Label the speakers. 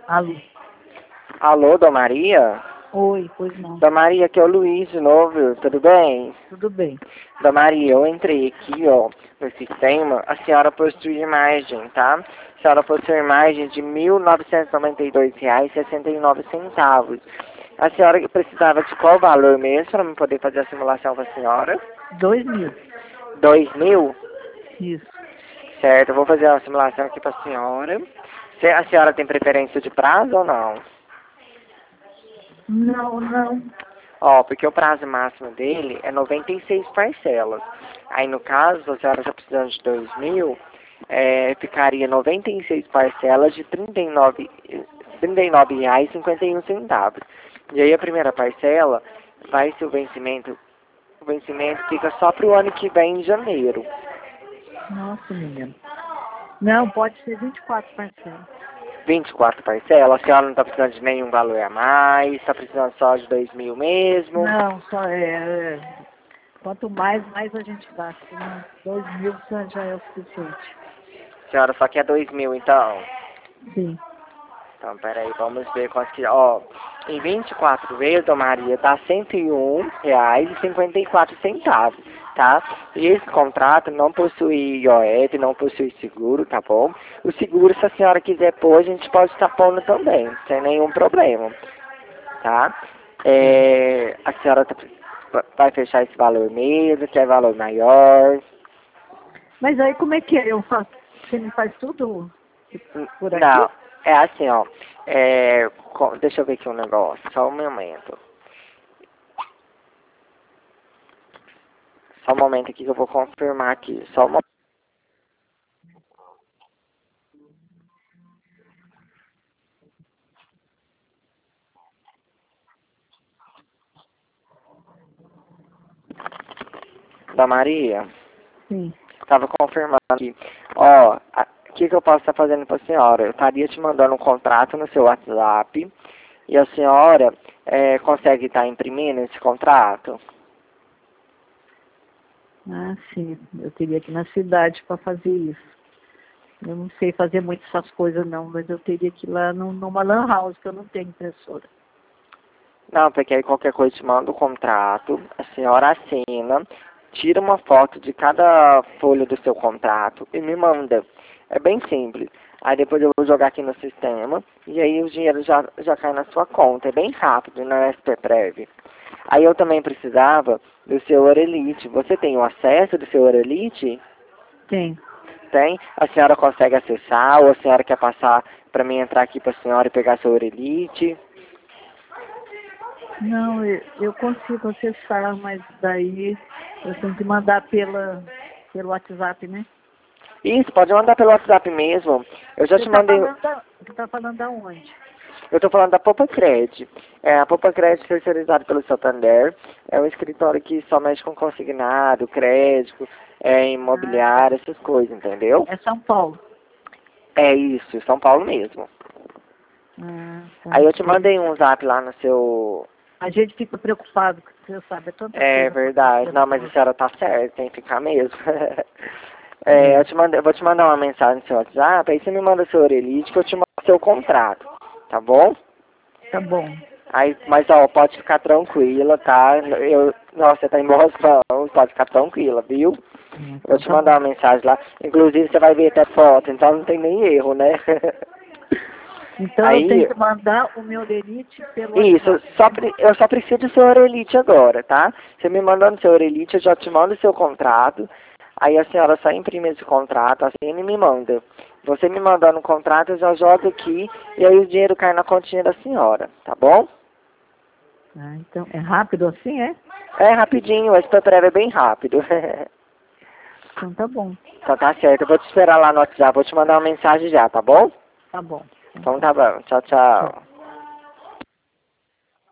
Speaker 1: Alô?
Speaker 2: Alô, Dona Maria?
Speaker 1: Oi, pois não.
Speaker 2: Dona Maria, aqui é o Luiz de novo, tudo bem?
Speaker 1: Tudo bem.
Speaker 2: Dona Maria, eu entrei aqui, ó, no sistema, a senhora possui imagem, tá? A senhora possui imagem de R$ 1.992,69. A senhora precisava de qual valor mesmo para eu poder fazer a simulação com a senhora?
Speaker 1: 2.000.
Speaker 2: 2.000?
Speaker 1: Isso.
Speaker 2: Certo, eu vou fazer a simulação aqui para a senhora. A senhora tem preferência de prazo ou não?
Speaker 1: Não, não.
Speaker 2: Ó, porque o prazo máximo dele é 96 parcelas. Aí, no caso, se a senhora está precisando de 2.000, ficaria 96 parcelas de R$ 39,51. E aí, a primeira parcela vai ser o vencimento fica só para o ano que vem, em janeiro.
Speaker 1: Nossa, menina. Não, pode ser 24 parcelas.
Speaker 2: 24 parcelas, a senhora não está precisando de nenhum valor a mais, está precisando só de 2.000 mesmo.
Speaker 1: Não, só quanto mais a gente gasta. Não, 2.000 já é o suficiente.
Speaker 2: A senhora só quer 2.000, então.
Speaker 1: Sim.
Speaker 2: Então, peraí, vamos ver quanto que... Ó, em 24 vezes, Dona Maria, dá R$ 101,54, tá? E esse contrato não possui IOF, não possui seguro, tá bom? O seguro, se a senhora quiser pôr, a gente pode estar pondo também, sem nenhum problema, tá? A senhora vai fechar esse valor mesmo, quer valor maior?
Speaker 1: Mas aí como é que é? Eu faço? Você me faz tudo por aqui?
Speaker 2: Não, é assim, ó. Deixa eu ver aqui um negócio, só um momento. Só um momento aqui que eu vou confirmar aqui. Só um momento. Da Maria,
Speaker 1: Sim.
Speaker 2: estava confirmando aqui. Ó, o que eu posso estar fazendo para a senhora? Eu estaria te mandando um contrato no seu WhatsApp e a senhora consegue estar imprimindo esse contrato?
Speaker 1: Ah, sim. Eu teria que ir na cidade para fazer isso. Eu não sei fazer muito essas coisas não, mas eu teria que ir lá numa lan house, que eu não tenho impressora.
Speaker 2: Não, porque aí qualquer coisa te manda o contrato, a senhora assina, tira uma foto de cada folha do seu contrato e me manda. É bem simples. Aí depois eu vou jogar aqui no sistema e aí o dinheiro já cai na sua conta. É bem rápido, na SPPrev. Aí eu também precisava do seu Orelite. Você tem o acesso do seu Orelite?
Speaker 1: Tem.
Speaker 2: Tem? A senhora consegue acessar ou a senhora quer passar para mim entrar aqui para a senhora e pegar seu Orelite?
Speaker 1: Não, eu consigo acessar, mas daí eu tenho que mandar pelo WhatsApp, né?
Speaker 2: Isso, pode mandar pelo WhatsApp mesmo. Eu já
Speaker 1: Você
Speaker 2: te
Speaker 1: está
Speaker 2: mandei.
Speaker 1: falando você tá falando da onde?
Speaker 2: Eu estou falando da Poupa Cred. A Poupa Cred é terceirizada pelo Santander. É um escritório que só mexe com consignado, crédito,
Speaker 1: Ah, tá.
Speaker 2: imobiliário, essas coisas, entendeu?
Speaker 1: É São Paulo.
Speaker 2: É isso, São Paulo mesmo.
Speaker 1: Ah,
Speaker 2: Aí
Speaker 1: tá.
Speaker 2: eu te mandei um zap lá no seu.
Speaker 1: A gente fica preocupado, porque você sabe, é tanta
Speaker 2: É
Speaker 1: coisa
Speaker 2: verdade.
Speaker 1: acontecendo
Speaker 2: Não, mas a
Speaker 1: por...
Speaker 2: senhora tá certa, tem que ficar mesmo.
Speaker 1: É,
Speaker 2: Eu vou te mandar uma mensagem no seu WhatsApp, aí você me manda seu Orelite que eu te mando seu contrato, tá bom?
Speaker 1: tá bom.
Speaker 2: Aí, mas ó, pode ficar tranquila, tá? Nossa, você tá em boas mãos, pode ficar tranquila, viu? Eu vou
Speaker 1: Então
Speaker 2: te
Speaker 1: tá bom.
Speaker 2: mandar uma mensagem lá. Inclusive você vai ver até foto, então não tem nem erro, né?
Speaker 1: Então eu tenho
Speaker 2: Aí,
Speaker 1: que mandar o meu Orelite pelo
Speaker 2: isso,
Speaker 1: WhatsApp, né?
Speaker 2: eu só preciso do seu Orelite agora, tá? Você me mandando seu Orelite, eu já te mando o seu contrato. Aí a senhora só imprime esse contrato, assina e me manda. Você me mandando o contrato, eu já jogo aqui e aí o dinheiro cai na continha da senhora, tá bom?
Speaker 1: Ah, então é rápido assim, é?
Speaker 2: É rapidinho, esse papel é bem rápido.
Speaker 1: Então tá bom.
Speaker 2: Então tá certo, eu vou te esperar lá no WhatsApp, vou te mandar uma mensagem já, tá bom?
Speaker 1: Tá bom. Então
Speaker 2: Então
Speaker 1: tá.
Speaker 2: tá bom, tchau,
Speaker 1: Tchau.
Speaker 2: tchau.